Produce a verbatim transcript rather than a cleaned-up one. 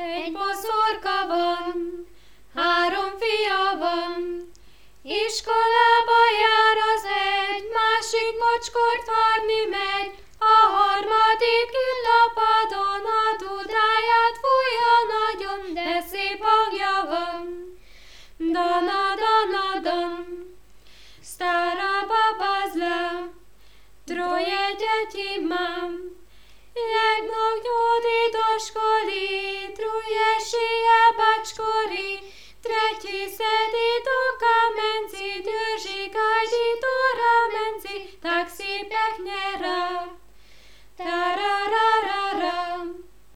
Egy boszorka van, három fia van, iskolába jár az egy, másik mocskort varni megy, a harmadik illapadon a dudáját fújja nagyon, de szép hangja van. Dana, dana, dan, stara baba zla, troje dzieci mam, jedno gnudi do szkoli, truje szyja baczkori, trzeci sedi do